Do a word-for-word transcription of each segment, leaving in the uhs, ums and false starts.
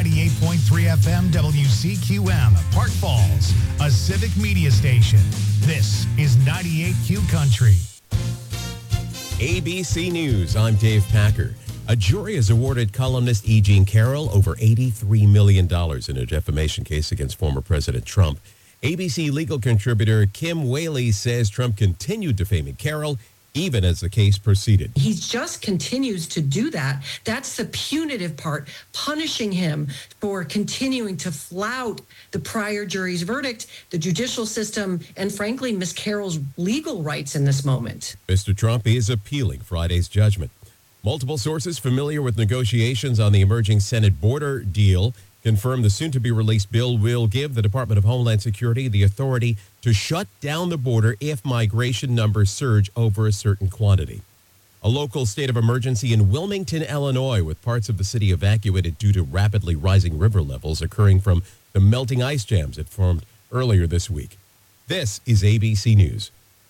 ninety-eight point three F M W C Q M, Park Falls, a civic media station. This is ninety-eight Q Country. A B C News, I'm Dave Packer. A jury has awarded columnist E. Jean Carroll over eighty-three million dollars in a defamation case against former President Trump. A B C legal contributor Kim Whaley says Trump continued defaming Carroll even as the case proceeded. He just continues to do that. That's the punitive part, punishing him for continuing to flout the prior jury's verdict, the judicial system, and frankly, Miz Carroll's legal rights in this moment. Mister Trump is appealing Friday's judgment. Multiple sources familiar with negotiations on the emerging Senate border deal confirm the soon-to-be-released bill will give the Department of Homeland Security the authority to shut down the border if migration numbers surge over a certain quantity. A local state of emergency in Wilmington, Illinois, with parts of the city evacuated due to rapidly rising river levels occurring from the melting ice jams that formed earlier this week. This is A B C News.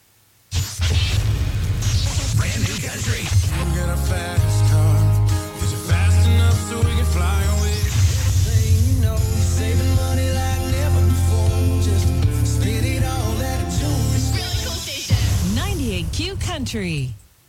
Brand new country. We got a fast car. Is it fast enough so we can fly away? You know, saving money like never before. Just spend it all at a joint. It's really cool station. ninety-eight Q Country.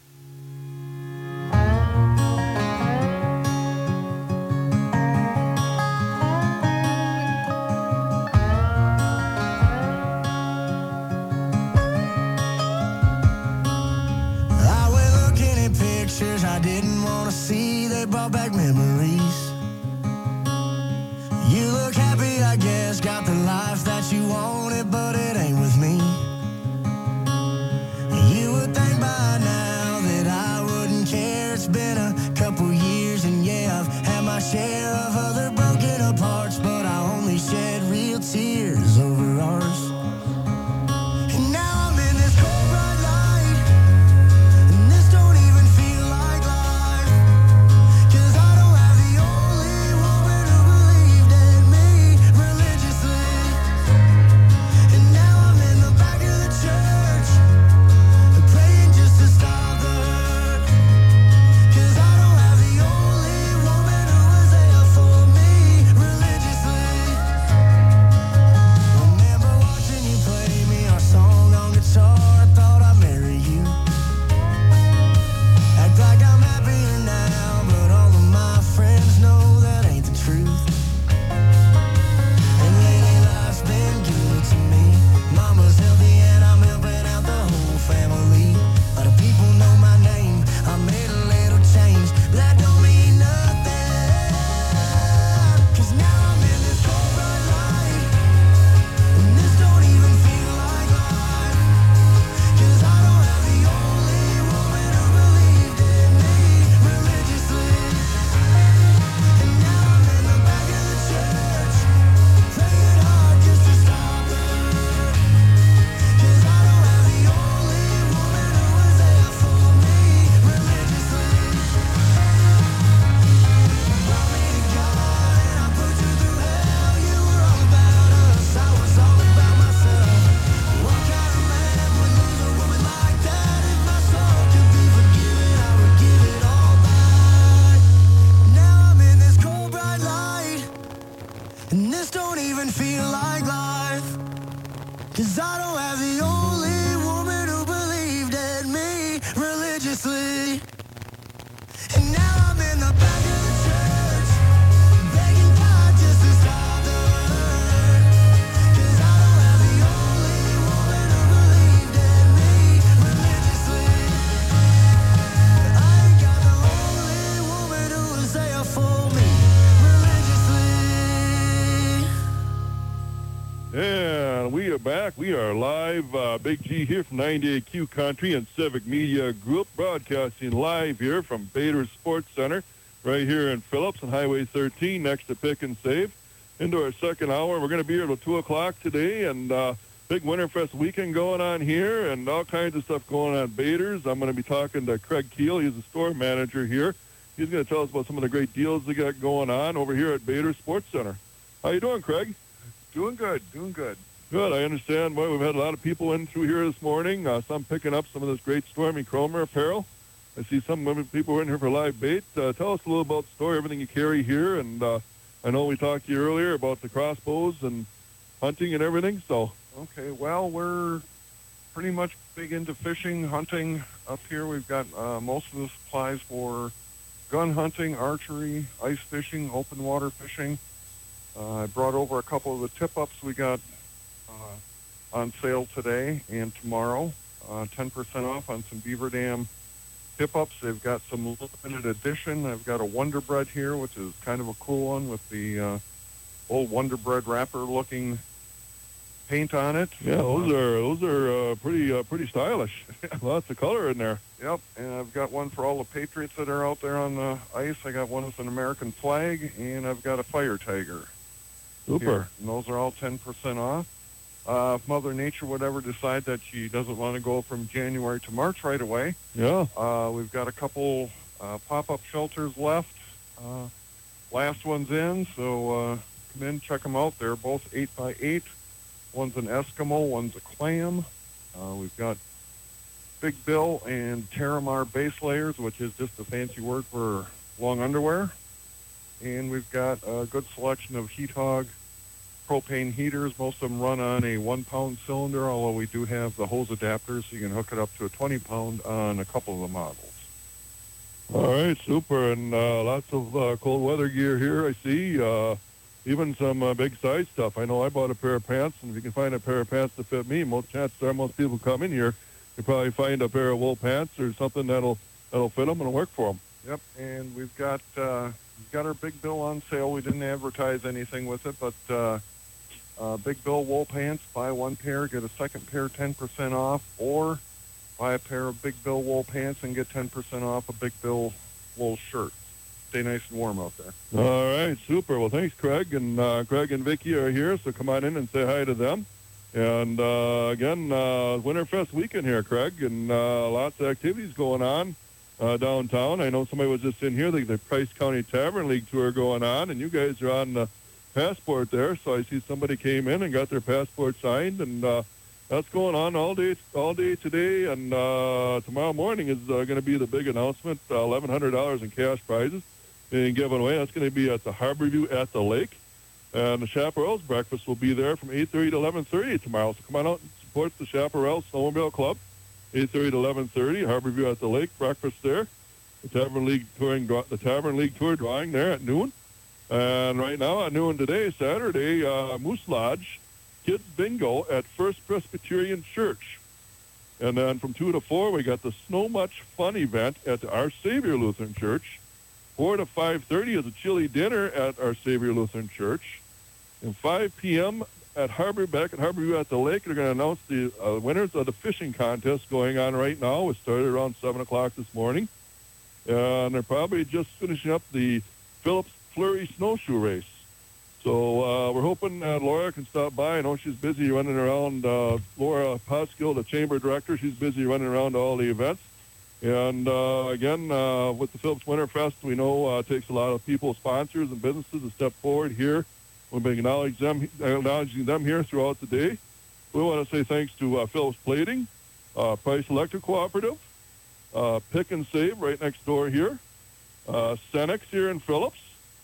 I didn't want to see, they brought back memories. You look happy, I guess, got the life that you wanted, but it ain't with me. You would think by now that I wouldn't care. It's been a couple years, and yeah, I've had my share of other broken aparts, but I only shed real tears over ours. And now I'm in this cold bright light, and this don't even feel like life, 'cause I don't have the only woman who believed in me religiously. And now I'm in the back of the church, praying just to stop the hurt, 'cause I don't have the only woman who was there for me religiously. Remember watching you play me our song on guitar, I thought I'd marry you. Act like I'm happier now, but all of my friends know that ain't the truth. And lately life's been good to me. Mama's healthy and I'm helping out the whole family. A lot of people know my name, I made a little change, but that don't mean nothing. 'Cause now I'm in this cold bright light, and this don't even feel like life, 'cause I don't have the only woman who believed in me religiously. And now I'm in the back of the church, praying hard just to stop the hurt, 'cause I don't have the only woman who was there for me religiously. Brought me to God and I put you through hell. You were all about us, I was all about myself. What kind of man would lose a woman like that? If my soul could be forgiven, I would give it all back. Now I'm in this cold bright light, and this don't even feel like life, 'cause I don't have the only woman who believed in me religiously. And now I'm in the back of the church, begging God just to stop the hurt, 'cause I don't have the only woman who believed in me religiously. I ain't got the only woman who was there for me religiously. And we are back. We are live. Uh, Big G here from ninety-eight Q Country and Civic Media Group, broadcasting live here from Bader Sports Center, right here in Phillips on Highway thirteen, next to Pick and Save. Into our second hour. We're going to be here till two o'clock today, and uh, big Winterfest weekend going on here, and all kinds of stuff going on at Bader's. I'm going to be talking to Craig Keel. He's the store manager here. He's going to tell us about some of the great deals they got going on over here at Bader Sports Center. How you doing, Craig? Doing good, doing good. Good. I understand. Well, we've had a lot of people in through here this morning, uh, some picking up some of this great Stormy Cromer apparel. I see some women, people were in here for live bait. Uh, tell us a little about the store, everything you carry here, and uh, I know we talked to you earlier about the crossbows and hunting and everything, so. Okay, well, we're pretty much big into fishing, hunting up here. We've got uh, most of the supplies for gun hunting, archery, ice fishing, open water fishing. Uh, I brought over a couple of the tip-ups we got uh, on sale today and tomorrow. Uh, ten percent off on some Beaver Dam tip-ups. They've got some limited edition. I've got a Wonder Bread here, which is kind of a cool one with the uh, old Wonder Bread wrapper-looking paint on it. Yeah, those are those are uh, pretty uh, pretty stylish. Lots of color in there. Yep, and I've got one for all the Patriots that are out there on the ice. I got one with an American flag, and I've got a Fire Tiger. Super. Here. And those are all ten percent off. Uh, if Mother Nature would ever decide that she doesn't want to go from January to March right away, Yeah. uh, we've got a couple uh, pop-up shelters left. Uh, last one's in, so uh, come in, check them out. They're both eight by eight. One's an Eskimo, one's a clam. Uh, we've got Big Bill and Terramar base layers, which is just a fancy word for long underwear. And we've got a good selection of Heat Hog propane heaters. Most of them run on a one-pound cylinder, although we do have the hose adapters, so you can hook it up to a twenty-pound on a couple of the models. All right, super, and uh, lots of uh, cold weather gear here. I see. Uh, even some uh, big size stuff. I know I bought a pair of pants, and if you can find a pair of pants to fit me, most chances are most people come in here, you probably find a pair of wool pants or something that'll that'll fit them and work for them. Yep, and we've got uh, we've got our Big Bill on sale. We didn't advertise anything with it, but uh, uh, Big Bill wool pants, buy one pair, get a second pair ten percent off, or buy a pair of Big Bill wool pants and get ten percent off a Big Bill wool shirt. Stay nice and warm out there. All right, super. Well, thanks, Craig. And uh, Craig and Vicky are here, so come on in and say hi to them. And uh, again, uh, Winterfest weekend here, Craig, and uh, lots of activities going on uh, downtown. I know somebody was just in here, the, the Price County Tavern League tour going on, and you guys are on the passport there. So I see somebody came in and got their passport signed, and uh, that's going on all day, all day today. And uh, tomorrow morning is uh, going to be the big announcement: uh, eleven hundred dollars in cash prizes being given away. That's going to be at the Harborview at the Lake. And the Chaparrals breakfast will be there from eight thirty to eleven thirty tomorrow. So come on out and support the Chaparrals Snowmobile Club. eight thirty to eleven thirty, Harborview at the Lake, breakfast there. The Tavern League touring, the Tavern League tour drawing there at noon. And right now at noon today, Saturday, uh, Moose Lodge, Kids Bingo at First Presbyterian Church. And then from two to four, we got the Snow Much Fun event at the Our Savior Lutheran Church. four to five thirty is a chili dinner at Our Savior Lutheran Church. And five p.m. at Harbor, back at Harborview at the Lake, they're going to announce the uh, winners of the fishing contest going on right now. It started around seven o'clock this morning. And they're probably just finishing up the Phillips Flurry Snowshoe Race. So uh, we're hoping that Laura can stop by. I know she's busy running around. Uh, Laura Poskill, the chamber director, she's busy running around to all the events. And uh, again, uh, with the Phillips Winterfest, we know uh, it takes a lot of people, sponsors, and businesses to step forward here. We'll be acknowledging them, acknowledging them here throughout the day. We want to say thanks to uh, Phillips Plating, uh, Price Electric Cooperative, uh, Pick and Save right next door here, uh, Cenex here in Phillips,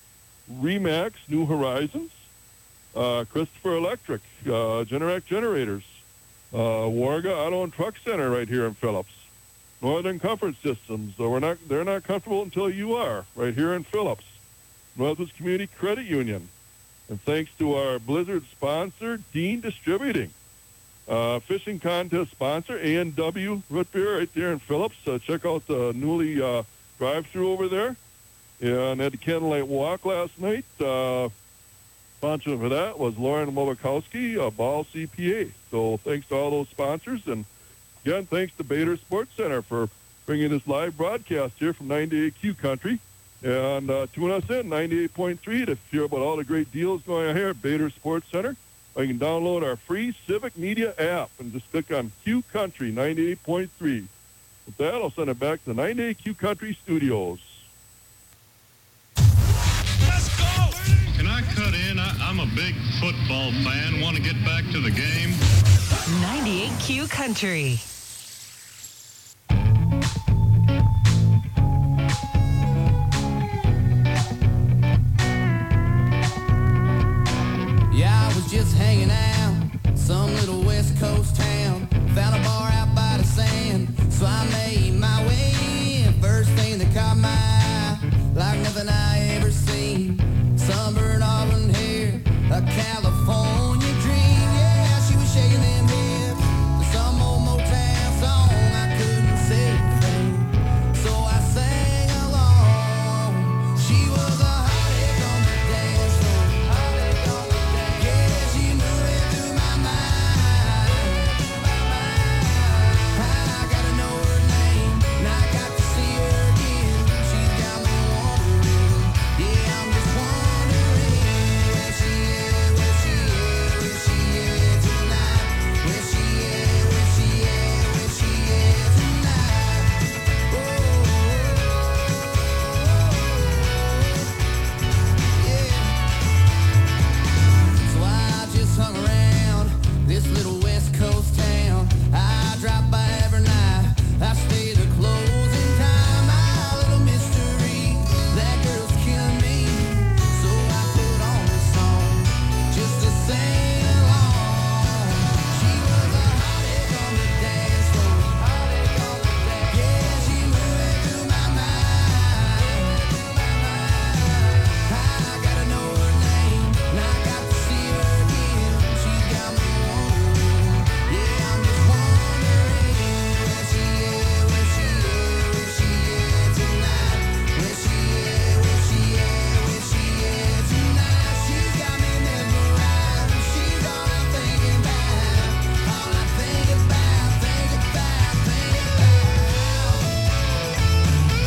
Remax New Horizons, uh, Christopher Electric, uh, Generac Generators, uh, Warga Auto and Truck Center right here in Phillips. Northern Comfort Systems, so we're not, they're not comfortable until you are, right here in Phillips. Northwoods Community Credit Union. And thanks to our Blizzard sponsor, Dean Distributing. Uh, fishing contest sponsor, A and W Root Beer right there in Phillips. Uh, check out the newly uh, drive-through over there. And at the Candlelight Walk last night, uh, sponsoring for that was Lauren Mobakowski, uh, Ball C P A. So thanks to all those sponsors. And again, thanks to Bader Sports Center for bringing this live broadcast here from ninety-eight Q Country. And uh, tune us in, ninety-eight point three, to hear about all the great deals going on here at Bader Sports Center. Or you can download our free Civic Media app and just click on Q Country ninety-eight point three. With that, I'll send it back to ninety-eight Q Country Studios. Let's go! Can I cut in? I, I'm a big football fan. Want to get back to the game? ninety-eight Q Country. some little West Coast town. Found a bar out by the sand, so I made my way in. First thing that caught my eye, like nothing I ever seen. Sunburned auburn hair, a California dream. Yeah, she was shaking them hips to some old Motown song. I couldn't say a thing, so I sang along. She was a hot egg on the dance floor. Hot egg on the dance. Yeah, she moving through my mind. I gotta know her name, and I got to see her again. She's got me wondering. Yeah, I'm just wondering where she is, where she is, where she is tonight. Where she is, where she is, where she is tonight. Oh, yeah. So I just hung around this little West Coast town. I drop by every night. I stay the closing time. My little mystery, that girl's killing me. So I put on this song just to sing along. She was a hot egg on the dance floor. Hot egg on the dance. Yeah, she moving through my mind. I gotta know her name, and I got to see her again. She's got me wondering. Yeah, I'm just wondering where she is, where she is, where she is tonight. Where she is, where she is, where she is tonight. She's got me mesmerized. She's all I'm thinking about. All I think about, think about, think about.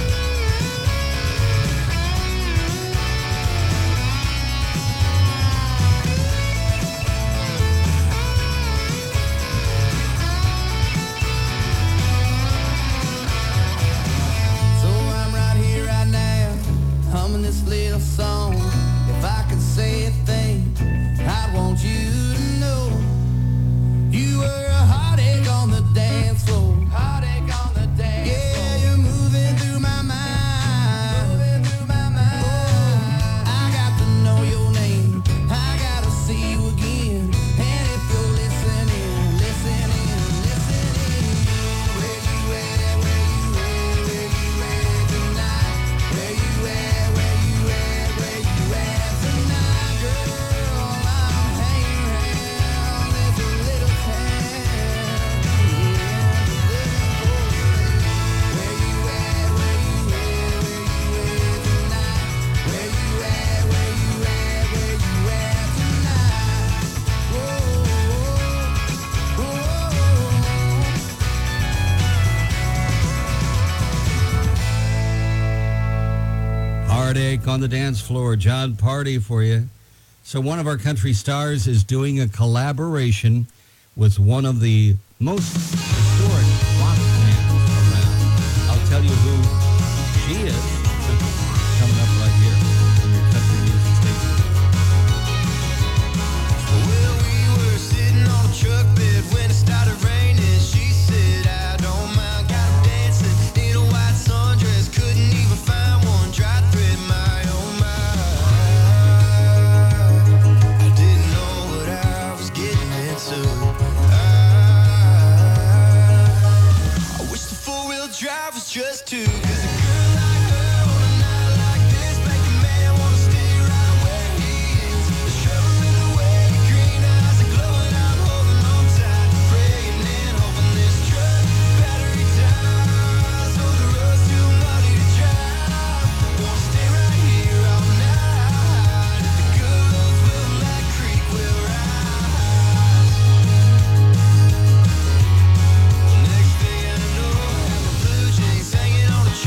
So I'm right here, right now, humming this little song. If I could say a thing, I'd want you to know you were a hot egg on the dance floor. Hot egg on the dance floor. Yeah, you're moving through my mind. Moving through my mind. I got to know your name. I gotta see you again. And if you're listening, listening, listening, where you at, where you at, where you at tonight? Where you at, where you at, where you at tonight, girl? I'm hanging around this little town. Where you at, where you at, where you at tonight? Where you at, where you at, where you at tonight? Whoa, whoa, whoa. Heartache on the dance floor, John Party for you. So one of our country stars is doing a collaboration with one of the most historic rock bands around. I'll tell you who she is coming up right here on your country music station. Well, we were sitting on a truck bed when it started raining. She said, I don't mind, got 'em dancing in a white sundress. Couldn't even find one dry thread my own mind. I didn't know what I was getting into. I, I wish the four-wheel drive was just two. 'Cause a girl like her on a night like this make a man wanna stay right where he is. The shovel in the way, green eyes are glowing. I'm holding on tight, praying and hoping this truck battery dies. Oh, the road's too muddy to drive. Wanna stay right here all night. If the good roads will that creek will rise. Next thing I know, I have my blue jeans hanging on a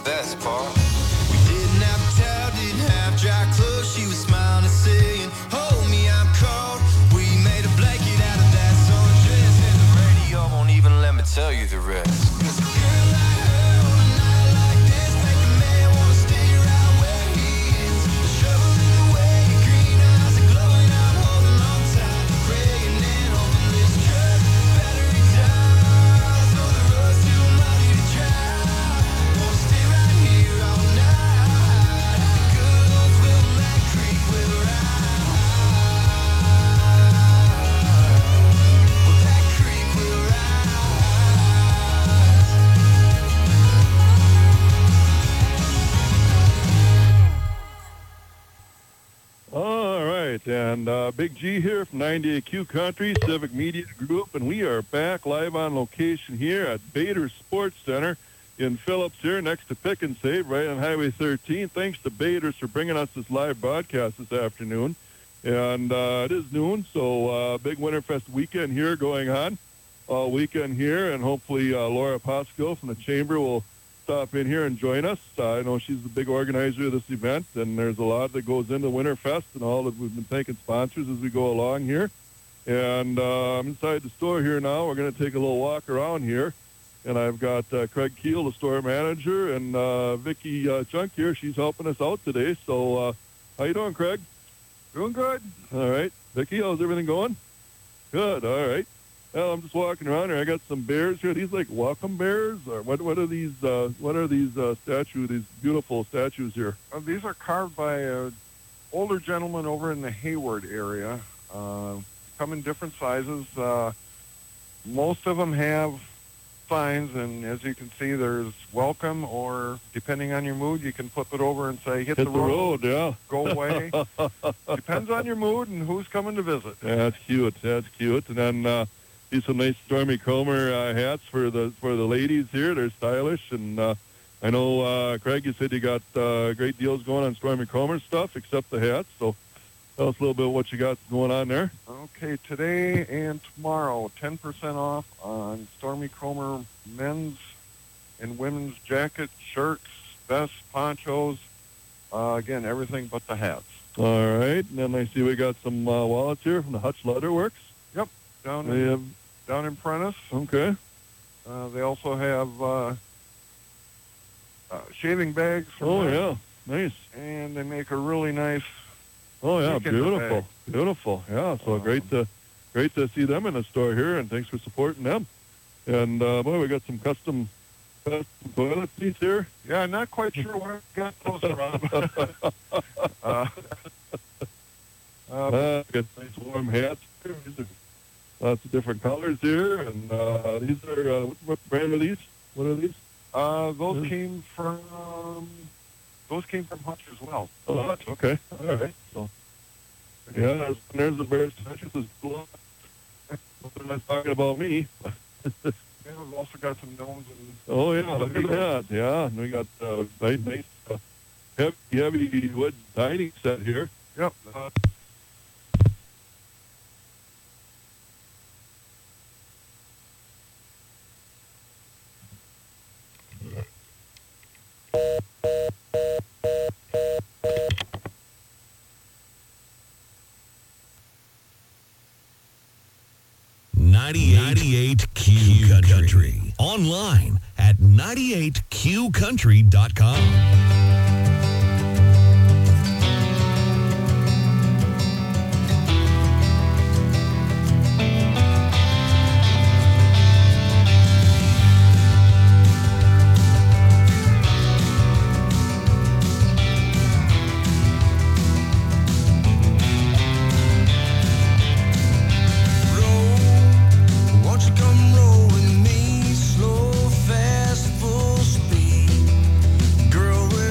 best part. We didn't have a towel, didn't have dry clothes. She was smiling and saying, hold me, I'm cold. We made a blanket out of that sundress, and the radio won't even let me tell you the rest. 'Cause a girl like her on a night like this make a man wanna stay right where he is. The shovel in the way, green eyes are glowing. I'm holding on tight, praying and hoping this truck battery dies. So the road's too muddy to drive. Wanna stay right here all night. Good old Wilmette Creek will rise. Well, that creek will rise. All right, and uh, Big G here from ninety-eight Q Country, Civic Media Group, and we are back live on location here at Bader Sports Center in Phillips here next to Pick and Save right on Highway thirteen. Thanks to Bader's for bringing us this live broadcast this afternoon. And uh, it is noon, so uh, big Winterfest weekend here going on all weekend here, and hopefully uh, Laura Posco from the Chamber will stop in here and join us. Uh, I know she's the big organizer of this event, and there's a lot that goes into Winterfest and all that we've been thanking sponsors as we go along here. And uh, I'm inside the store here now. We're going to take a little walk around here. And I've got uh, Craig Keel, the store manager, and uh, Vicki uh, Chunk here. She's helping us out today. So uh, how you doing, Craig? Doing good. All right. Vicki, how's everything going? Good. All right. Well, I'm just walking around here. I got some bears here. These like welcome bears, or what? What are these? Uh, what are these uh, statues? These beautiful statues here. Uh, these are carved by an older gentleman over in the Hayward area. Uh, come in different sizes. Uh, most of them have signs, and as you can see, there's welcome, or depending on your mood, you can flip it over and say, hit, Hit the, the road, yeah. go away. Depends on your mood and who's coming to visit. Yeah, that's cute. That's cute. And then uh, these some nice Stormy Cromer uh, hats for the for the ladies here. They're stylish, and uh, I know uh, Craig, you said you got uh, great deals going on Stormy Cromer stuff, except the hats. So tell us a little bit what you got going on there. Okay, today and tomorrow, ten percent off on Stormy Cromer men's and women's jackets, shirts, vests, ponchos. Uh, again, everything but the hats. All right, and then I see we got some uh, wallets here from the Hutch Leatherworks. Yep, down They in, have, down in Prentice. okay. Uh, they also have uh, uh, shaving bags. from Oh, there. yeah. Nice. And they make a really nice. Oh, yeah, Look at the beautiful. bag. Beautiful. Yeah, so Um, great to great to see them in the store here, and thanks for supporting them. And, uh, boy, we got some custom, custom toilet seats here. Yeah, I'm not quite sure where I got those from. uh, uh, Uh, got nice warm hats here. These are lots of different colors here, and uh, these are, uh, what, what brand are these? What are these? uh, those Yeah. came from those came from Hutch as well. Oh, Hutch, okay. All right. So, yeah, there's, there's the bear statues. There's They're not talking about me. Yeah, we've also got some gnomes and Oh, yeah, look at that. Yeah, and we got uh, nice, nice uh, heavy, heavy wood dining set here. yep. Uh, ninety-eight Q Country. Online at ninety-eight Q country dot com. Won't you come roll with me, slow, fast, full speed? Girl,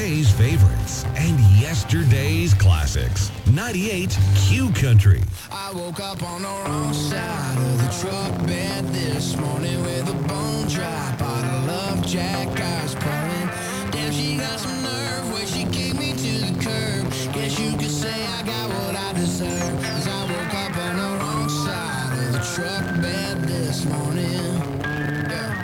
today's favorites and yesterday's classics. ninety-eight Q Country. I woke up on the wrong side of the truck bed this morning with a bone dry bottle of Jack I was pouring. Damn, she got some nerve when she kicked me to the curb. Guess you could say I got what I deserve. Cause I woke up on the wrong side of the truck bed this morning. Yeah.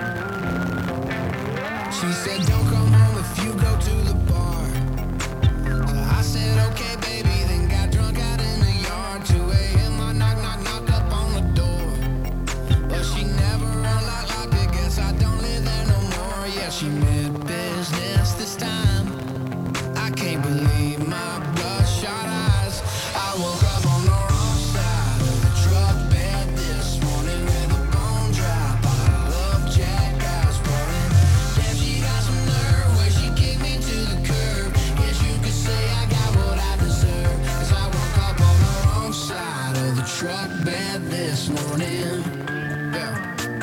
She said, don't come home if you go to the bar. So I said, okay, baby, then got drunk out in the yard. two a.m. I knock, knock, knock up on the door. But she never unlocked, locked it. Guess I don't live there no more. Yeah, she meant business this time. I can't believe my bloodshot eyes. I woke up on the wrong side of the truck bed this morning with a bone dry bottle of Jack I was pouring. Damn, she got some nerve when she kicked me to the curb. Guess you could say I got what I deserve. Cause I woke up on the wrong side of the truck bed this morning. Yeah.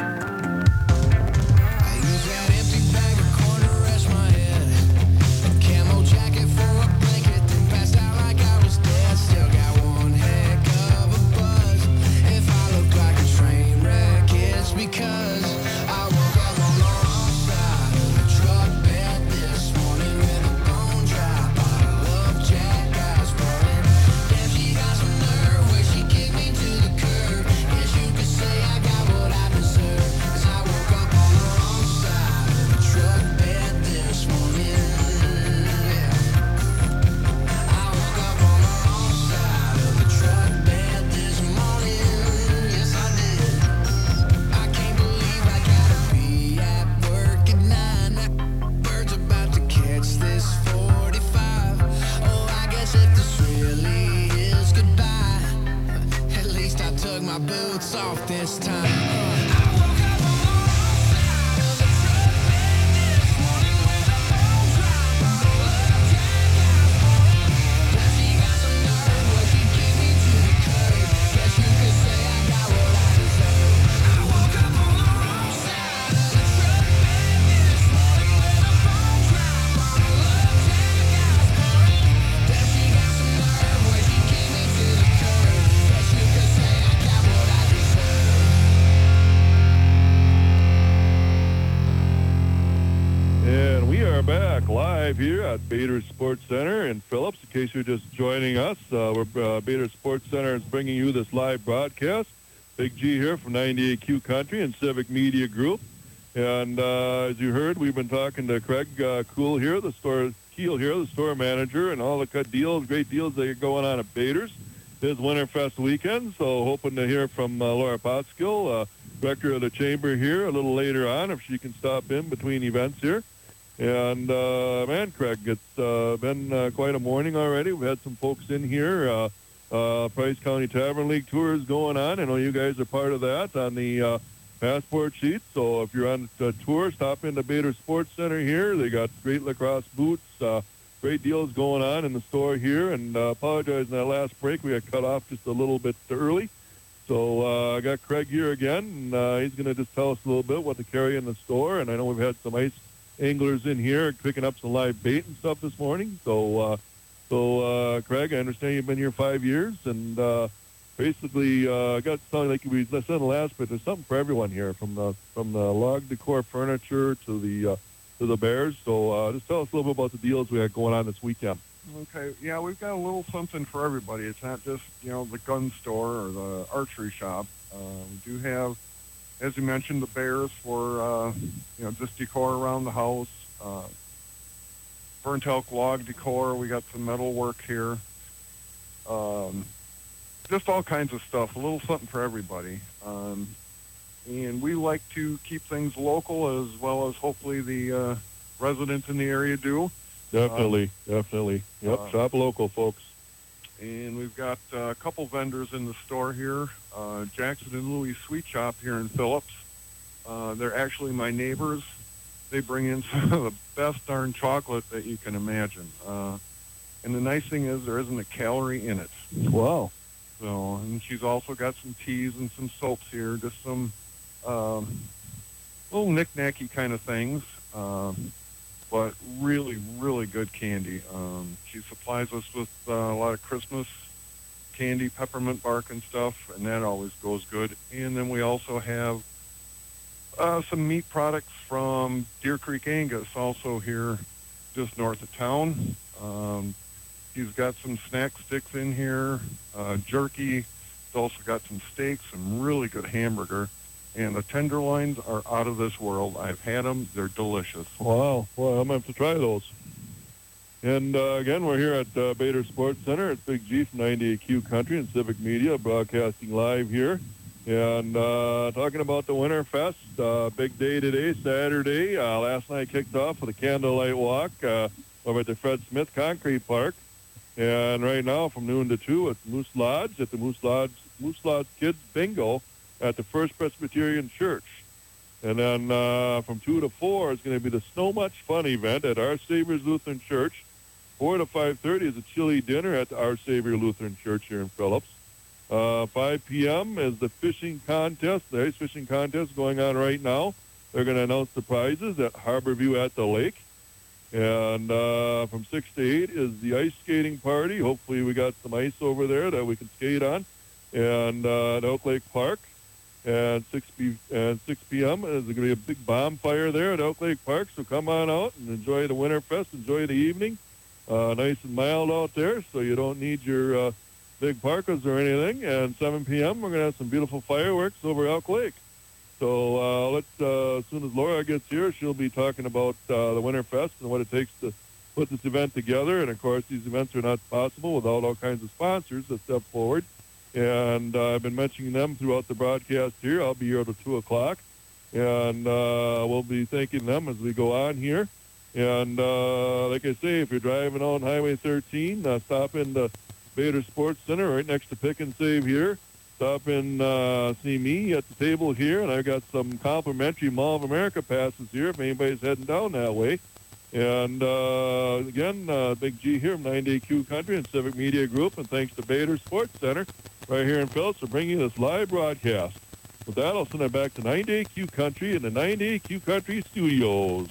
I used that empty bag of corn to rest my head. A camo jacket for a blanket, then passed out like I was dead. Still got one heck of a buzz. If I look like a train wreck, it's because I woke up on the wrong side of the truck bed this morning with a bone dry bottle of Jack I was pouring. Damn, she got some nerve when she kicked me to the curb. Guess you could say I got what I deserve. Cause I woke up on the wrong side of the truck bed this morning. Yeah. I woke up on the wrong side of the truck bed this morning. Yes, I did. I can't believe I gotta be at work at nine. That bird's about to catch this forty-five. Oh, I guess if this really is goodbye, at least I took my boots off this time. I woke up on the wrong side of the truck bed this morning with a bone dry bottle of Jack I was pouring. Now she got some nerve when she kicked me to the curb. Guess you could say I got what I deserve. I woke up on the wrong side of the truck bed this morning with a bone dry bottle of Jack I was pouring. Now she got some nerve when she kicked me to the curb. Guess you could say I got what I deserve. And we are back live here at Bader Sports Center in Phillips. In case you're just joining us, uh, we're, uh, Bader Sports Center is bringing you this live broadcast. Big G here from ninety-eight Q Country and Civic Media Group. And uh, as you heard, we've been talking to Craig uh, Cool here, the store Keel here, the store manager, and all the good deals, great deals that are going on at Bader's. This Winterfest weekend, so hoping to hear from uh, Laura Potskill, uh, director of the chamber here, a little later on, if she can stop in between events here. And, uh, man, Craig, it's uh, been uh, quite a morning already. We've had some folks in here. Uh, uh, Price County Tavern League tour is going on. I know you guys are part of that on the uh, passport sheet. So if you're on a tour, stop into Bader Sports Center here. They got great lacrosse boots, uh, great deals going on in the store here. And uh, apologize in that last break. We got cut off just a little bit early. So uh, I got Craig here again, and uh, he's going to just tell us a little bit what to carry in the store. And I know we've had some ice anglers in here picking up some live bait and stuff this morning. So, uh, so uh, Craig, I understand you've been here five years, and uh, basically uh, got something like we said in the last bit. There's something for everyone here, from the from the log decor furniture to the uh, to the bears. So, uh, just tell us a little bit about the deals we got going on this weekend. Okay, yeah, we've got a little something for everybody. It's not just, you know, the gun store or the archery shop. Uh, we do have, as you mentioned, the bears for, uh, you know, just decor around the house. Uh, burnt elk log decor. We got some metal work here. Um, just all kinds of stuff. A little something for everybody. Um, and we like to keep things local as well as hopefully the uh, residents in the area do. Definitely, um, definitely. Yep, uh, shop local, folks. And we've got uh, a couple vendors in the store here. Uh, Jackson and Louis Sweet Shop here in Phillips. Uh, they're actually my neighbors. They bring in some of the best darn chocolate that you can imagine. Uh, and the nice thing is there isn't a calorie in it. Wow. So, and she's also got some teas and some soaps here, just some um, little knick-knacky kind of things. Um, but really, really good candy. Um, she supplies us with uh, a lot of Christmas candy, peppermint bark and stuff, and that always goes good. And then we also have uh, some meat products from Deer Creek Angus, also here just north of town. Um, he's got some snack sticks in here, uh, jerky. He's also got some steaks, some really good hamburger. And the tenderloins are out of this world. I've had them. They're delicious. Wow. Well, I'm going to have to try those. And uh, again, we're here at uh, Bader Sports Center. It's Big G from ninety-eight Q Country and Civic Media, broadcasting live here. And uh, talking about the Winter Fest, uh, big day today, Saturday. Uh, last night kicked off with a candlelight walk uh, over at the Fred Smith Concrete Park. And right now, from noon to two, it's Moose Lodge at the Moose Lodge, Moose Lodge Kids Bingo at the First Presbyterian Church. And then uh, from two to four is going to be the Snow Much Fun event at Our Savior's Lutheran Church. four to five thirty is a chili dinner at the Our Savior Lutheran Church here in Phillips. Uh, five p.m. is the fishing contest, the ice fishing contest going on right now. They're going to announce the prizes at Harbor View at the lake. And uh, from six to eight is the ice skating party. Hopefully we got some ice over there that we can skate on. And uh, at Oak Lake Park. And six p and six p.m. is going to be a big bonfire there at Oak Lake Park. So come on out and enjoy the Winter Fest. Enjoy the evening. Uh, nice and mild out there, so you don't need your uh, big parkas or anything. And seven p.m. we're going to have some beautiful fireworks over Elk Lake. So uh, let's uh, as soon as Laura gets here, she'll be talking about uh, the Winter Fest and what it takes to put this event together. And of course, these events are not possible without all kinds of sponsors that step forward. And uh, I've been mentioning them throughout the broadcast here. I'll be here till two o'clock. And uh, we'll be thanking them as we go on here. And uh, like I say, if you're driving on Highway thirteen, uh, stop in the Bader Sports Center right next to Pick and Save here. Stop in, uh, see me at the table here. And I've got some complimentary Mall of America passes here if anybody's heading down that way. And uh, again, uh, Big G here from ninety-eight Q Country and Civic Media Group. And thanks to Bader Sports Center right here in Phillips for bringing this live broadcast. With that, I'll send it back to ninety-eight Q Country and the ninety-eight Q Country studios.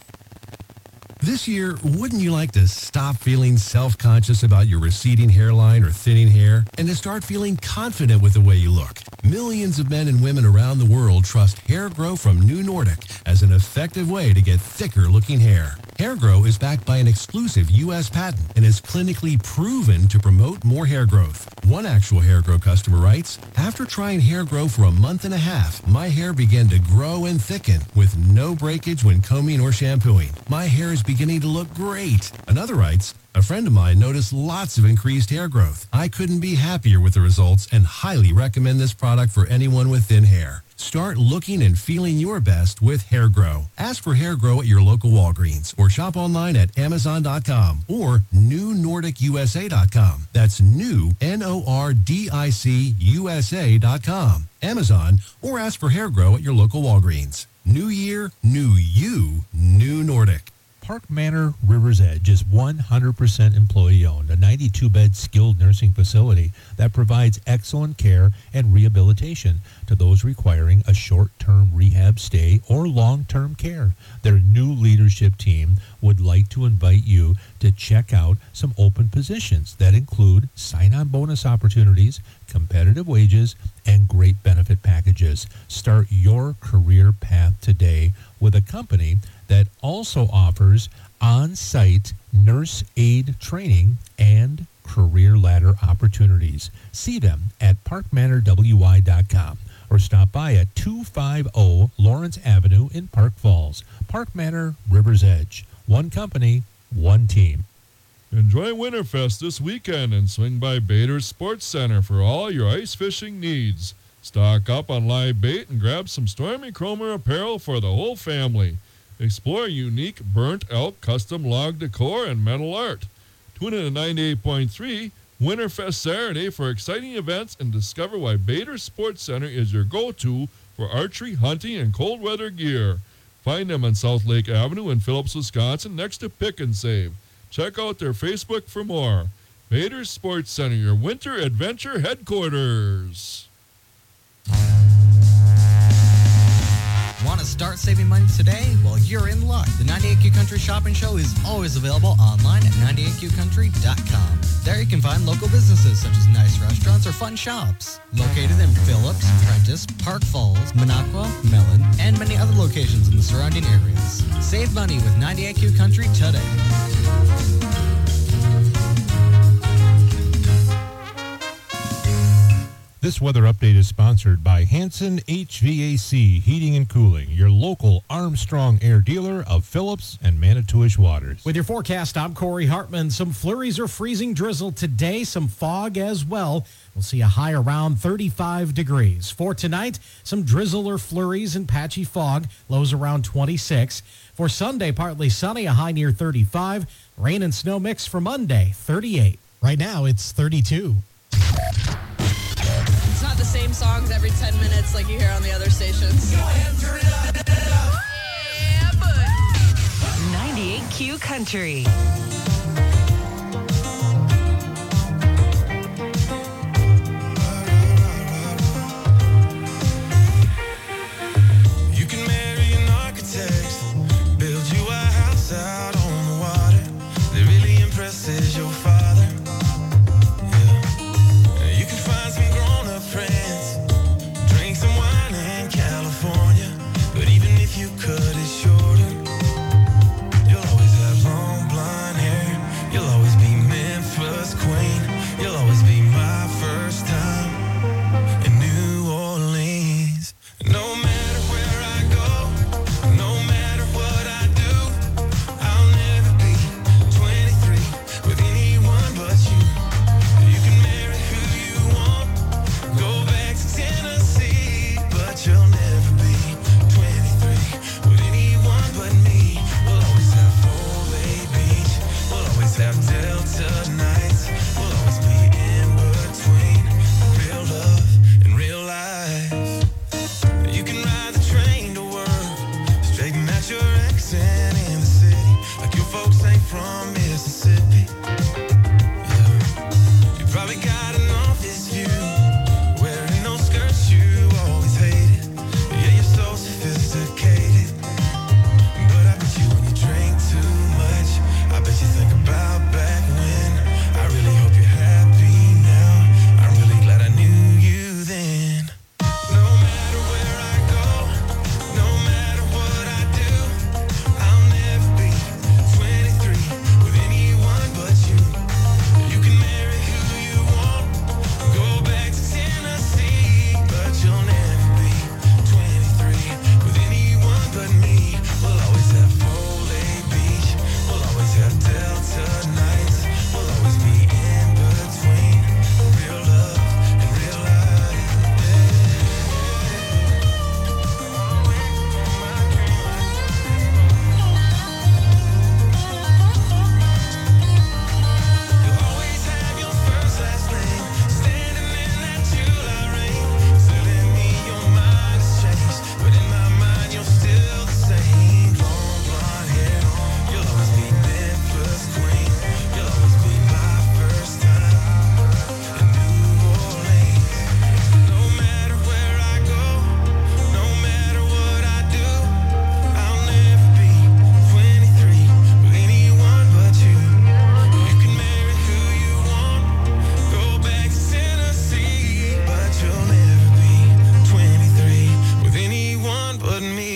This year, wouldn't you like to stop feeling self-conscious about your receding hairline or thinning hair and to start feeling confident with the way you look? Millions of men and women around the world trust Hair Grow from New Nordic as an effective way to get thicker-looking hair. Hair Grow is backed by an exclusive U S patent and is clinically proven to promote more hair growth. One actual Hair Grow customer writes, "After trying Hair Grow for a month and a half, my hair began to grow and thicken with no breakage when combing or shampooing. My hair is beginning to look great." Another writes, "A friend of mine noticed lots of increased hair growth. I couldn't be happier with the results and highly recommend this product for anyone with thin hair." Start looking and feeling your best with Hair Grow. Ask for Hair Grow at your local Walgreens or shop online at amazon dot com or new nordic u s a dot com. That's new, N O R D I C U S A dot com. Amazon, or ask for Hair Grow at your local Walgreens. New year, new you, New Nordic. Park Manor River's Edge is one hundred percent employee-owned, a ninety-two bed skilled nursing facility that provides excellent care and rehabilitation to those requiring a short-term rehab stay or long-term care. Their new leadership team would like to invite you to check out some open positions that include sign-on bonus opportunities, competitive wages, and great benefit packages. Start your career path today with a company that also offers on-site nurse aid training and career ladder opportunities. See them at park manor w y dot com or stop by at two fifty Lawrence Avenue in Park Falls. Park Manor River's Edge. One company, one team. Enjoy Winterfest this weekend and swing by Bader's Sports Center for all your ice fishing needs. Stock up on live bait and grab some Stormy Cromer apparel for the whole family. Explore unique burnt elk custom log decor and metal art. Tune in to ninety-eight point three Winterfest Saturday for exciting events and discover why Bader's Sports Center is your go-to for archery, hunting, and cold weather gear. Find them on South Lake Avenue in Phillips, Wisconsin, next to Pick and Save. Check out their Facebook for more. Bader's Sports Center, your winter adventure headquarters. Want to start saving money today? Well, you're in luck. The ninety-eight Q Country Shopping Show is always available online at ninety-eight q country dot com. There you can find local businesses such as nice restaurants or fun shops. Located in Phillips, Prentice, Park Falls, Minocqua, Mellon, and many other locations in the surrounding areas. Save money with ninety-eight Q Country today. This weather update is sponsored by Hanson H V A C Heating and Cooling, your local Armstrong Air dealer of Phillips and Manitowish waters. With your forecast, I'm Corey Hartman. Some flurries or freezing drizzle today, some fog as well. We'll see a high around thirty-five degrees. For tonight, some drizzle or flurries and patchy fog, lows around twenty-six. For Sunday, partly sunny, a high near thirty-five. Rain and snow mix for Monday, thirty-eight. Right now, it's thirty-two. It's not the same songs every ten minutes like you hear on the other stations. Go ahead and turn it up. Yeah, but ninety-eight Q Country. You can marry an architect, build you a house out on the water that really impresses your father. Yeah. You can find some grown-up friends, drink some wine in California, but even if you cut it shorter, you'll always have long blonde hair. You'll always be Memphis queen. You'll always be my first time in New Orleans. No matter where I go, no matter what I do, I'll never be twenty-three with anyone but you. You can marry who you want, go back to Tennessee, but you'll never be twenty-three with anyone but me. We'll always have Foley Beach, we'll always have Delta nights, we'll always be in between real love and real life. You can ride the train to work, straighten out your accent in the city, like your folks ain't from Mississippi. Yeah. You probably got an office view, wearing those skirts you always hated. Yeah, you're so sophisticated, but I bet you when you drink too much, I bet you think about back when. I really hope you're happy now. I'm really glad I knew you then. No matter where I go, no matter what I do, I'll never be twenty-three with anyone but you. You can marry who you want, go back to Tennessee, but you'll never be twenty-three with anyone but me. We'll always have Foley Beach, we'll always have Delta nights, we'll always be in between real love and real life. You'll always have your first last name, standing in that July rain. Telling me your mind has changed, but in my mind you're still the same. Long blonde hair, you'll always be Memphis queen. You'll always be my first time in New Orleans. No matter where I go, no matter what I do, I'll never be twenty-three with anyone but you. You can marry who you want, go back to Tennessee, but you'll never be twenty-three with anyone but me.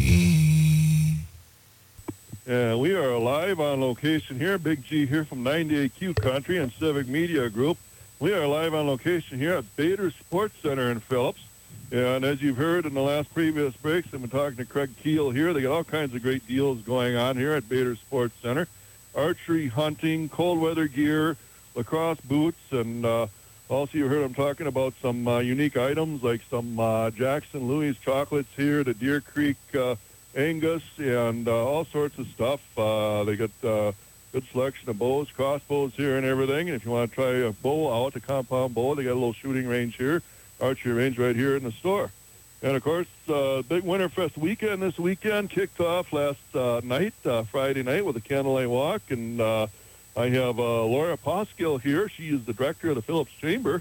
Yeah, we are live on location here. Big G here from ninety-eight Q Country and Civic Media Group. We are live on location here at Bader Sports Center in Phillips. And as you've heard in the last previous breaks, I've been talking to Craig Keel here. They got all kinds of great deals going on here at Bader Sports Center. Archery, hunting, cold weather gear, lacrosse boots, and uh, also you heard them talking about some uh, unique items like some uh, Jackson Louis chocolates here, the Deer Creek uh, Angus, and uh, all sorts of stuff. Uh, they got uh, good selection of bows, crossbows here and everything. And if you want to try a bow out, a compound bow, they got a little shooting range here, archery range right here in the store. And, of course, uh, big Winterfest weekend this weekend kicked off last uh, night, uh, Friday night, with a candlelight walk. And uh, I have uh, Laura Poskill here. She is the director of the Phillips Chamber.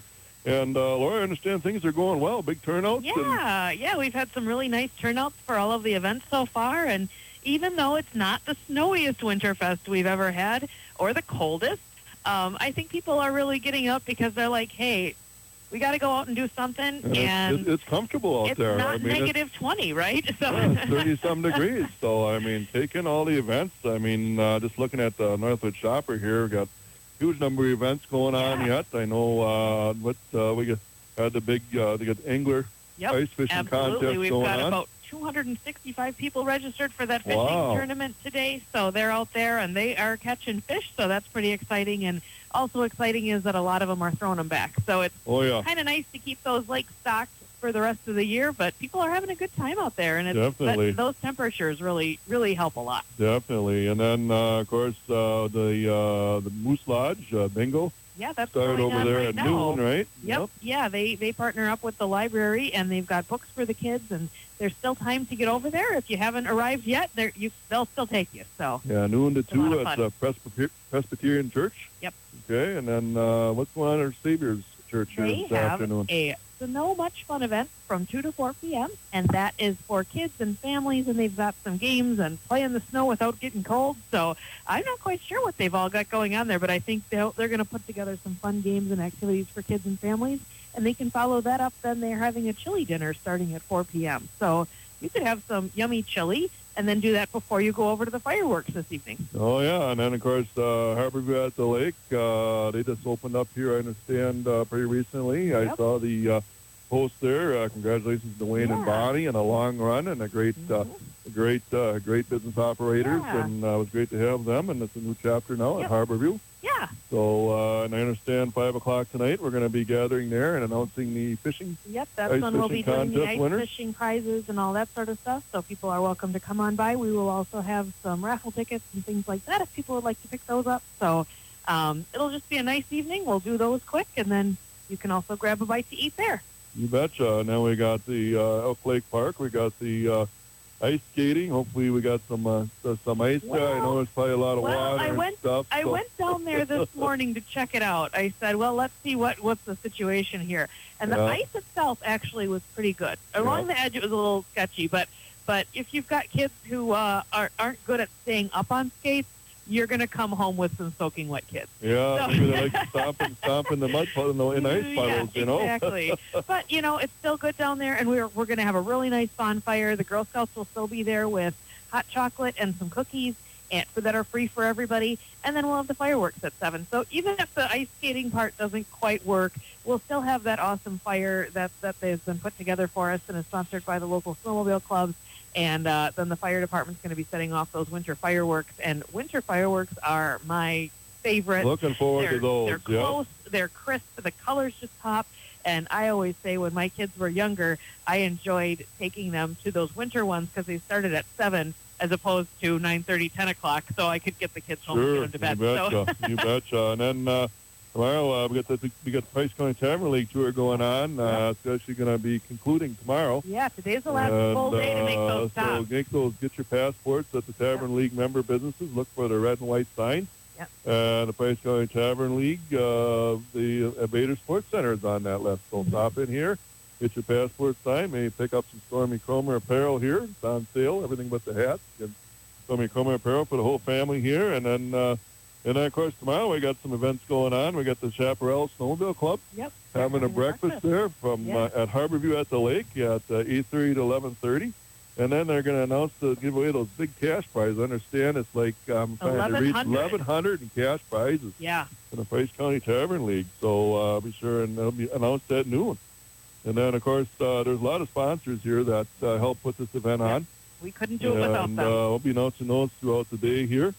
And uh, Laura, I understand things are going well. Big turnouts. and- Yeah, yeah, we've had some really nice turnouts for all of the events so far, and even though it's not the snowiest Winterfest we've ever had or the coldest, um, I think people are really getting up because they're like, hey, we got to go out and do something, and and it's, it's comfortable out it's there. not I mean, it's- negative twenty, right? So Yeah, it's thirty-some degrees. So, I mean, taking all the events, I mean, uh, just looking at the Northwood Shopper here, we got huge number of events going on yet. I know uh, what uh, we got, had the big, uh, they got angler Yep, ice fishing absolutely. contest We've going got on. about two hundred sixty-five people registered for that fishing Wow. tournament today. So they're out there and they are catching fish. So that's pretty exciting. And also exciting is that a lot of them are throwing them back. So it's Oh, yeah. kind of nice to keep those lakes stocked for the rest of the year. But people are having a good time out there, and it's, Definitely. that, those temperatures really, really help a lot. Definitely. And then, uh, of course, uh, the uh, the Moose Lodge uh, bingo Yeah, that's started going over on there right at now. noon, right? Yep. Yeah, they they partner up with the library, and they've got books for the kids, and there's still time to get over there. If you haven't arrived yet, they're, you they'll still take you. So Yeah, noon to It's a lot two of at fun. uh, Presbyter- Presbyterian Church. Yep. Okay, and then uh, what's going on at Savior's Church here they this have afternoon? a Snow Much Fun event from two to four p.m., and that is for kids and families, and they've got some games and play in the snow without getting cold. So I'm not quite sure what they've all got going on there, but I think they'll, they're going to put together some fun games and activities for kids and families, and they can follow that up. Then they're having a chili dinner starting at four p.m. So you could have some yummy chili and then do that before you go over to the fireworks this evening. Oh, yeah, and then, of course, uh, Harborview at the Lake, uh, they just opened up here, I understand, uh, pretty recently. I Yep. saw the uh, post there. Uh, congratulations to Wayne and Yeah. Bonnie and a long run and a great, uh, a great, uh, great business operators, Yeah. and uh, it was great to have them, and it's a new chapter now Yep. at Harborview. Yeah. So, uh, and I understand five o'clock tonight we're going to be gathering there and announcing the fishing. Yep, that's ice when we'll be fishing doing the contest ice winners. fishing prizes and all that sort of stuff. So people are welcome to come on by. We will also have some raffle tickets and things like that if people would like to pick those up. So um, it'll just be a nice evening. We'll do those quick, and then you can also grab a bite to eat there. You betcha. And then we got the uh, Elk Lake Park. We got the uh, ice skating. Hopefully we got some uh, uh, some ice there. I know there's probably a lot of Well, water I went. and stuff. I so- went down there this morning to check it out. I said, "Well, let's see what what's the situation here." And the Yeah. ice itself actually was pretty good. Along Yeah. the edge, it was a little sketchy, but but if you've got kids who uh, are, aren't good at staying up on skates, you're going to come home with some soaking wet kids. Yeah, So- maybe they like to stomp and stomp in the mud puddle in, the, in ice puddles, yeah, you know? exactly. But you know, it's still good down there, and we're we're going to have a really nice bonfire. The Girl Scouts will still be there with hot chocolate and some cookies, and for that are free for everybody. And then we'll have the fireworks at seven. So even if the ice skating part doesn't quite work, we'll still have that awesome fire that that has been put together for us and is sponsored by the local snowmobile clubs. And uh, then the fire department's going to be setting off those winter fireworks. And winter fireworks are my favorite. Looking forward to they're, those, They're yeah. close. They're crisp. The colors just pop. And I always say when my kids were younger, I enjoyed taking them to those winter ones because they started at seven as opposed to nine thirty, ten o'clock, so I could get the kids home Sure, and get them to you bed. betcha, So you betcha. And then uh, tomorrow uh, we got the we got the Price County Tavern League tour going on. Uh, It's actually going to be concluding tomorrow. yeah, today's the last And, full day to make uh, those So stops. make those, get your passports at the Tavern League member businesses. Look for the red and white sign. Yep. Uh, the Price County Tavern League, uh, the uh, Bader Sports Center is on that list. So stop in here, get your passport signed, maybe pick up some Stormy Cromer apparel here. It's on sale, everything but the hats. Get Stormy Cromer apparel for the whole family here. And then, uh, and then, of course, tomorrow we got some events going on. We got the Chaparral Snowmobile Club. Yep. Having a breakfast there from Yeah. uh, at Harborview at the Lake at uh, eight thirty to eleven thirty. And then they're going to announce to give away those big cash prizes. I understand it's like um, trying to reach eleven hundred. eleven hundred in cash prizes Yeah. in the Price County Tavern League. So uh, be sure and it'll be announced at noon. And then, of course, uh, there's a lot of sponsors here that uh, help put this event on. We couldn't do it without And them. uh, we'll be announcing those throughout the day here.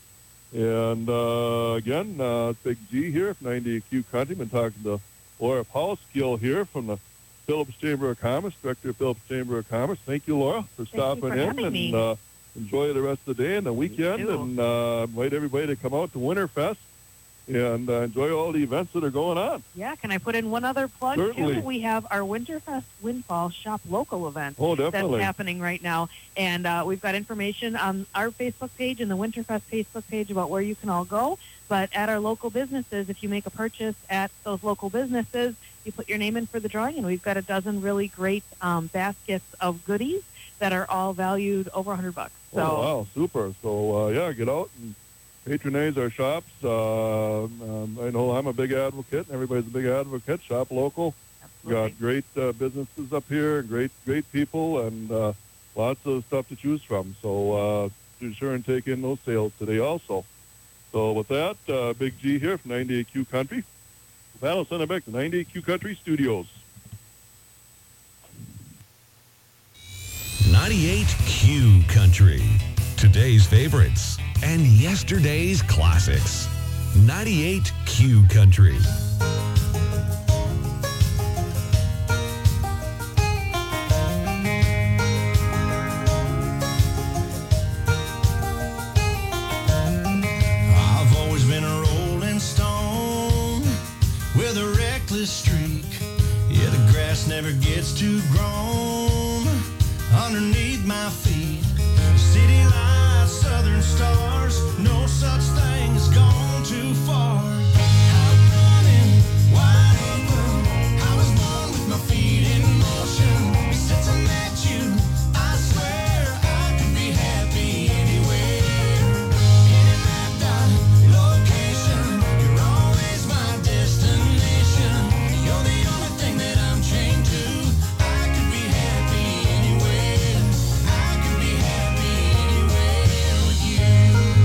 And uh, again, uh, it's Big G here from ninety Q Country. Been talking to Laura Paulskill here from the Phillips Chamber of Commerce, Director of Phillips Chamber of Commerce. Thank you, Laura, for you stopping for in. having and me. Uh, enjoy the rest of the day and the weekend. too. And uh, invite everybody to come out to Winterfest. and uh, enjoy all the events that are going on. Yeah, can I put in one other plug, Certainly. too? We have our Winterfest Windfall Shop Local event Oh, definitely. that's happening right now. And uh, we've got information on our Facebook page and the Winterfest Facebook page about where you can all go. But at our local businesses, if you make a purchase at those local businesses, you put your name in for the drawing, and we've got a dozen really great um, baskets of goodies that are all valued over one hundred bucks. So, Oh, wow, super. So, uh, yeah, get out and patronize our shops. Uh, um, I know I'm a big advocate, and everybody's a big advocate. Shop local. We got great uh, businesses up here, great great people, and uh, lots of stuff to choose from. So uh, be sure and take in those sales today also. So with that, uh, Big G here from ninety-eight Q Country. That'll send it back to ninety-eight Q Country Studios. ninety-eight Q Country. Today's favorites and yesterday's classics. ninety-eight Q Country. I've always been a rolling stone with a reckless streak. Yeah, the grass never gets too grown underneath my feet. City lights, southern stars, no such thing as gone too far. I'm running wide open. I was born with my feet in motion. Since I met you, I swear I could be happy anywhere. Any mapped out location, you're always my destination. You're the only thing that I'm chained to. I could be happy anywhere. I could be happy anywhere with you.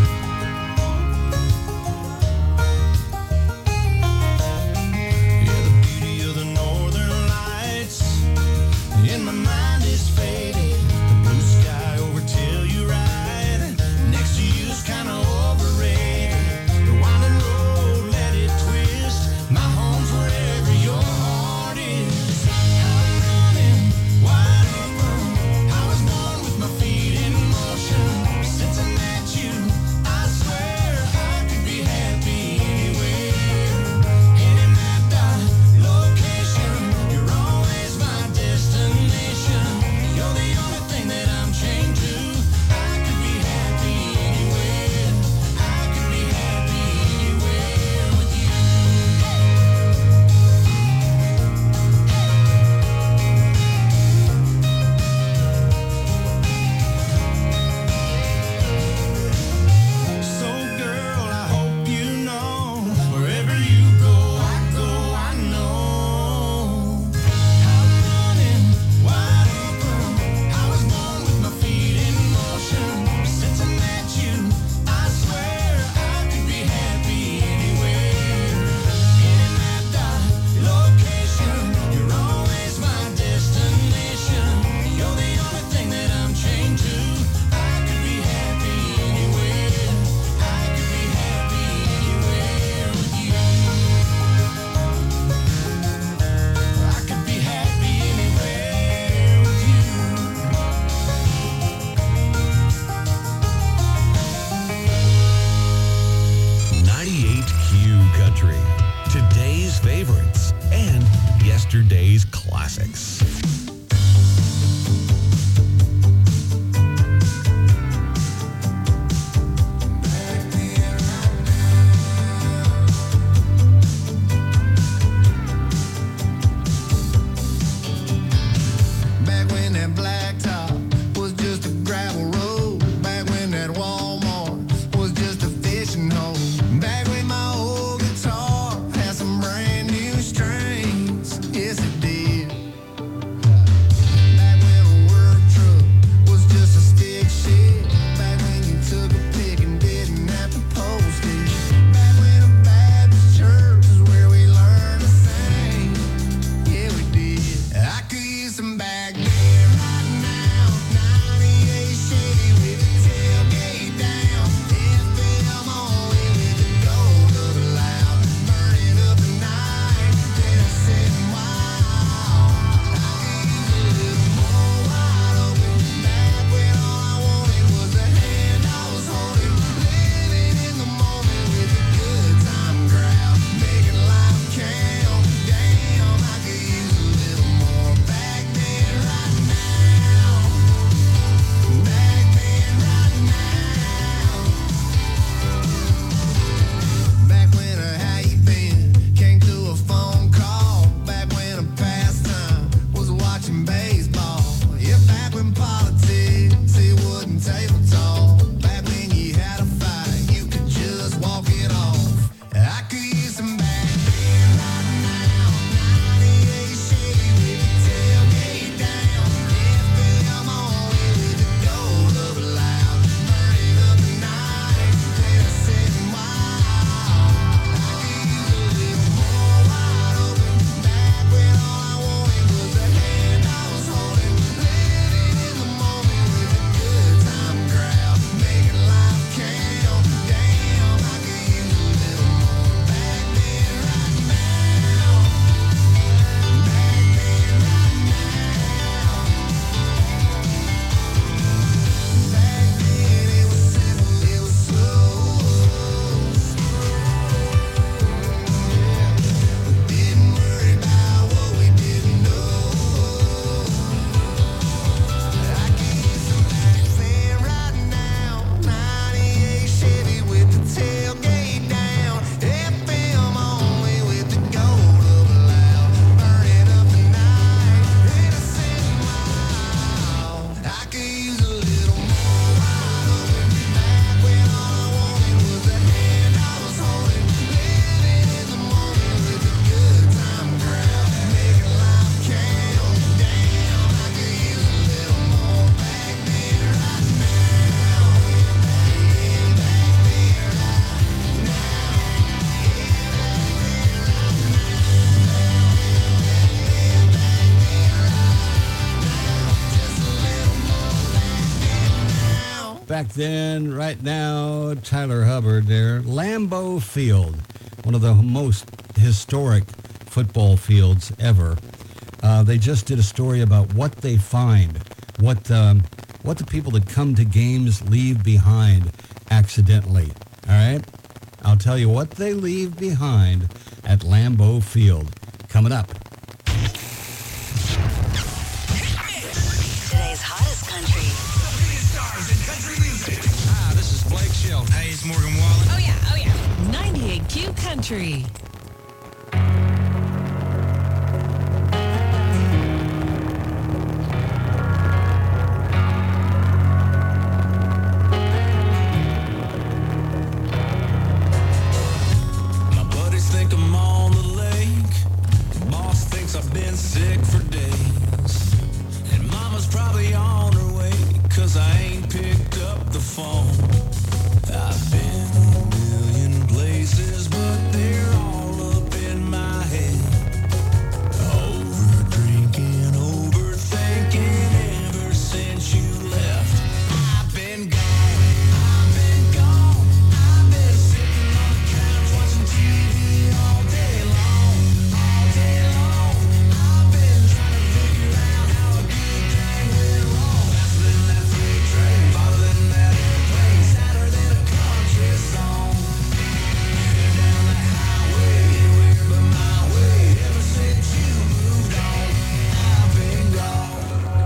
Yeah, the beauty of the northern lights in my mind is faded. The blue sky over Telluride next to you's kinda overrated. The winding road, let it twist. My home's wherever your heart is. I'm running wide open. I was born with my feet in motion. Since I met you, I swear I could be happy anywhere. Any mapped out location, you're always my destination. You're the only thing that I'm chained to. I could be happy anywhere. I could be happy anywhere with you. So girl, I hope you know, wherever you go, I go, I know. I'm running wide open. I was born with my feet in motion. Since I met you, I swear I could be happy anywhere. Any mapped out location, you're always my destination. You're the only thing that I'm chained to. I could be happy anywhere. I could be happy anywhere with you. I could be happy anywhere with ninety-eight Q Country. Today's favorites and yesterday's classics. Back when that blacktop was just a gravel road. Back when that Walmart was just a fishing hole. Back when my old guitar had some brand new strings. Yes, it did. in right now, Tyler Hubbard there. Lambeau Field, one of the most historic football fields ever. Uh, they just did a story about what they find, what um, what the people that come to games leave behind accidentally. All right? I'll tell you what they leave behind at Lambeau Field. Coming up. Today's hottest country. The biggest stars in country music. Hi, this is Blake Shelton. Hey, it's Morgan Wallen. Oh, yeah, oh, yeah. ninety-eight Q Country. My buddies think I'm on the lake. Boss thinks I've been sick for days. And mama's probably on her way, cause I ain't picked up the phone. I've been a million places, but they're all up in my head. Over drinking, overthinking ever since you left. I've been gone, I've been gone. I've been sitting on the couch watching T V all day long, all day long. I've been trying to figure out how a good thing went wrong. Faster than that freight train, farther than that airplane, sadder than a country song. Headed down the highway, anywhere but my way. Ever since you moved on, I've been gone.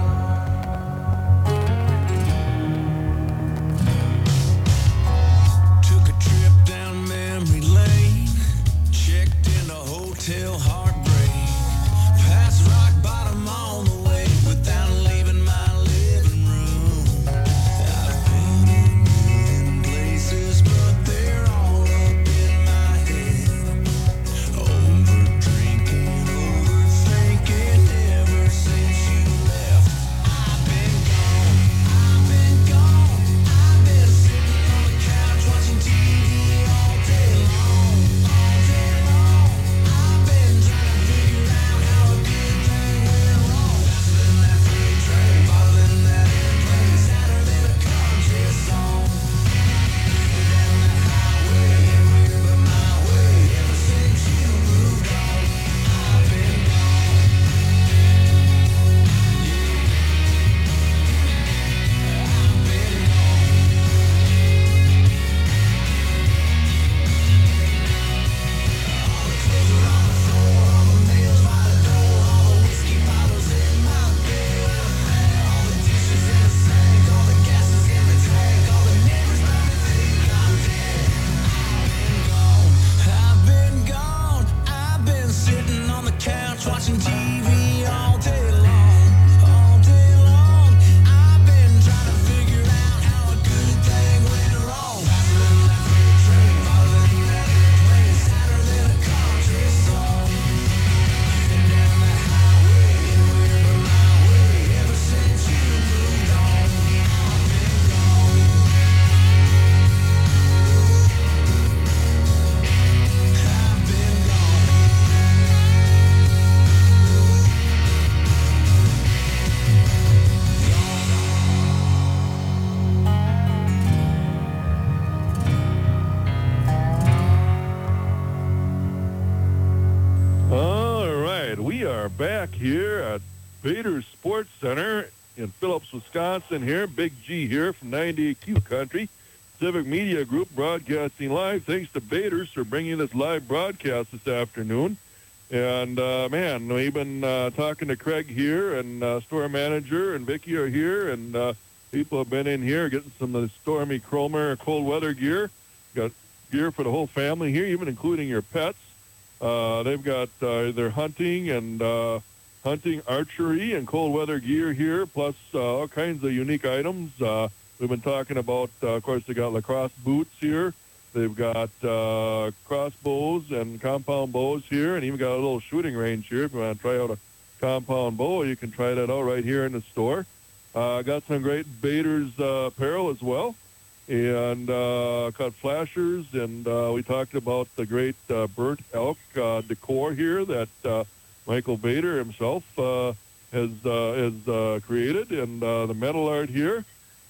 Took a trip down memory lane, checked into Hotel Heartbreak, past rock bottom on the way without leaving my living room. I've been a million places, but they're all up in my head. Over drinking, overthinking ever since you left. I've been gone, I've been gone. I've been sitting on the couch watching T V all day long, all day long. I've been trying to figure out how a good thing went wrong. Faster than that freight train, farther than that airplane, sadder than a country song. Headed down the highway, anywhere but my way. Ever since you moved on, I've been gone. I've been gone. I've been sitting on the couch watching T V all day long, all day long. I've been trying to figure out how a good thing went wrong. Faster than that freight train, farther than that airplane, sadder than a country song. Headed down the highway, anywhere but my way. Ever since you moved on, I've been gone. I've been All right, we are back here at Bader Sports Center in Phillips, Wisconsin here. Big G here from ninety-eight Q Country. Civic Media Group broadcasting live. Thanks to Baders for bringing this live broadcast this afternoon. And, uh, man, we've been uh, talking to Craig here, and uh, store manager and Vicky are here, and uh, people have been in here getting some of the Stormy Cromer cold weather gear. Got gear for the whole family here, even including your pets. Uh, they've got uh, their hunting and uh, hunting, archery, and cold weather gear here, plus uh, all kinds of unique items. Uh, we've been talking about, uh, of course, they got lacrosse boots here. They've got uh, crossbows and compound bows here, and even got a little shooting range here. If you want to try out a compound bow, you can try that out right here in the store. Uh, got some great Baders uh, apparel as well. And uh, cut flashers, and uh, we talked about the great uh, Burt Elk uh, decor here that uh, Michael Bader himself uh, has uh, has uh, created, and uh, the metal art here.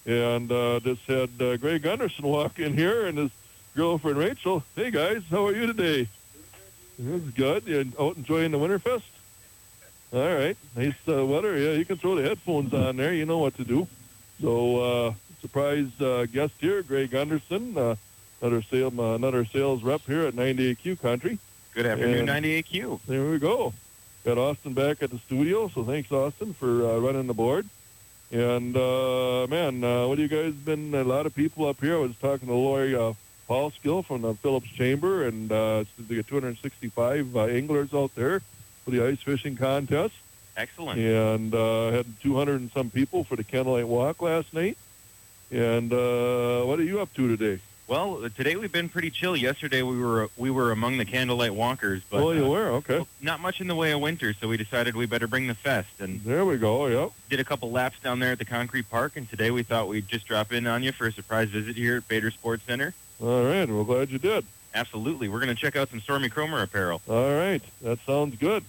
and uh, just had uh, Greg Gunderson walk in here and his girlfriend Rachel. Hey guys, how are you today? It's good. You out enjoying the Winterfest? All right, nice uh, weather. Yeah, you can throw the headphones on there. You know what to do. So, uh, surprise uh, guest here, Greg Gunderson, uh, another sales uh, another sales rep here at ninety-eight Q Country. Good afternoon, And ninety-eight Q. There we go. Got Austin back at the studio, so thanks, Austin, for uh, running the board. And, uh, man, uh, what have you guys been, a lot of people up here. I was talking to Lori uh, Paul Skill from the Phillips Chamber, and uh, they got two hundred sixty-five uh, anglers out there for the ice fishing contest. Excellent. And uh, had two hundred and some people for the Candlelight Walk last night. And uh, what are you up to today? Well, uh, today we've been pretty chill. Yesterday we were we were among the candlelight walkers, but Oh, you uh, were? Okay. well, not much in the way of winter, so we decided we better bring the fest. And there we go. Yep. Did a couple laps down there at the Concrete Park, and today we thought we'd just drop in on you for a surprise visit here at Bader Sports Center. All right. We're glad you did. Absolutely. We're going to check out some Stormy Cromer apparel. All right. That sounds good.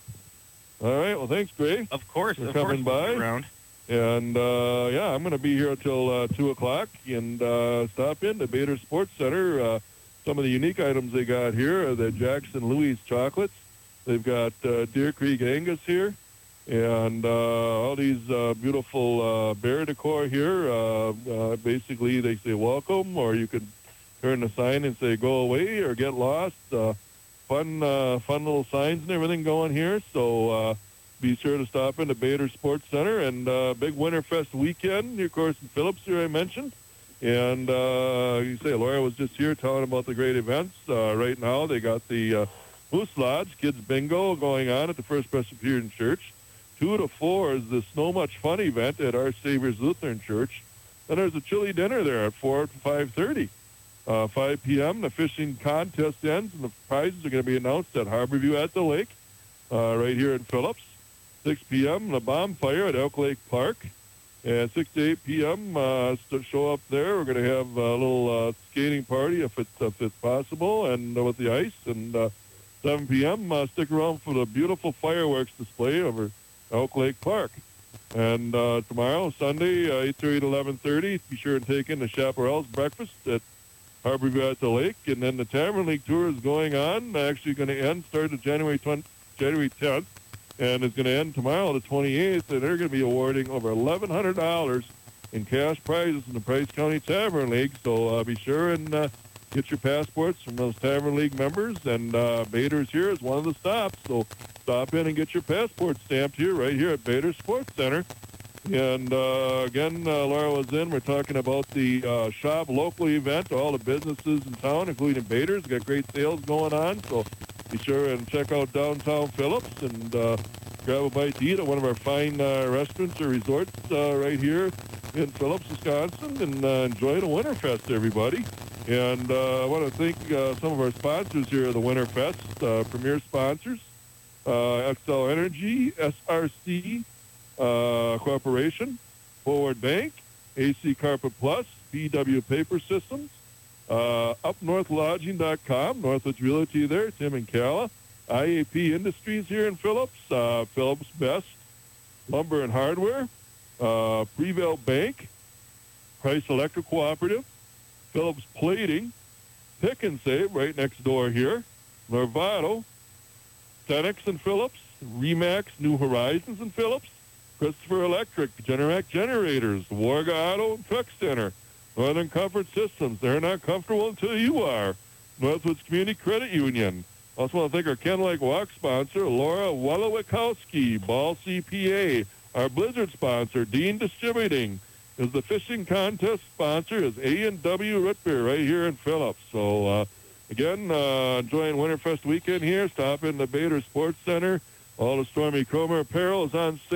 All right. Well, thanks, Gray. Of course. For of coming course, we'll by. be around. And, uh, yeah, I'm going to be here until uh, two o'clock and uh, stop in to Bader Sports Center. Uh, some of the unique items they got here are the Jackson Louis chocolates. They've got uh, Deer Creek Angus here. And uh, all these uh, beautiful uh, bear decor here. Uh, uh, basically, they say welcome, or you could turn the sign and say go away or get lost. Uh, fun, uh, fun little signs and everything going here. So uh, be sure to stop into Bader Sports Center. And uh, big Winterfest weekend, of course, in Phillips here I mentioned. And uh, you say Laura was just here telling about the great events. Uh, right now they got the uh, Moose Lodge Kids Bingo going on at the First Presbyterian Church. Two to four is the Snow Much Fun event at Our Savior's Lutheran Church. And there's a chili dinner there at four to five thirty. Uh, five p.m. the fishing contest ends, and the prizes are going to be announced at Harborview at the Lake, uh, right here in Phillips. six p.m. the bonfire at Elk Lake Park. And six to eight p.m. Uh, to show up there. We're going to have a little uh, skating party if it's, if it's possible, and uh, with the ice. And uh, seven p.m. Uh, stick around for the beautiful fireworks display over Elk Lake Park. And uh, tomorrow, Sunday, uh, eight thirty to eleven thirty, be sure to take in the Chaparral's breakfast at Harborview at the Lake. And then the Tavern League Tour is going on. Actually going to end, started January tenth, and it's going to end tomorrow, the twenty-eighth. And they're going to be awarding over eleven hundred dollars in cash prizes in the Price County Tavern League. So uh, be sure and uh, get your passports from those Tavern League members. And uh, Bader's here is one of the stops. So stop in and get your passport stamped here, right here at Bader Sports Center. And uh, again, uh, Laura was in. We're talking about the uh, Shop Locally event. All the businesses in town, including Bader's, got great sales going on. So be sure and check out downtown Phillips and uh, grab a bite to eat at one of our fine uh, restaurants or resorts uh, right here in Phillips, Wisconsin, and uh, enjoy the Winterfest, everybody. And uh, I want to thank uh, some of our sponsors here at the Winterfest, uh, premier sponsors, uh, Xcel Energy, S R C uh, Corporation, Forward Bank, A C Carpet Plus, B W Paper Systems, uh, up north lodging dot com, Northwoods Realty there, Tim and Calla, I A P Industries here in Phillips, uh, Phillips Best, Lumber and Hardware, uh, Prevail Bank, Price Electric Cooperative, Phillips Plating, Pick and Save right next door here, Norvado, Tenex and Phillips, Remax New Horizons and Phillips, Christopher Electric, Generac Generators, Warga Auto and Truck Center, Northern Comfort Systems. They're not comfortable until you are. Northwoods Community Credit Union. Also want to thank our Candlelight Walk sponsor, Laura Wallowikowski, Ball C P A. Our Blizzard sponsor, Dean Distributing. Is the fishing contest sponsor is A and W Root Beer right here in Phillips. So, uh, again, uh, enjoying Winterfest weekend here. Stop in the Bader Sports Center. All the Stormy Cromer apparel is on sale.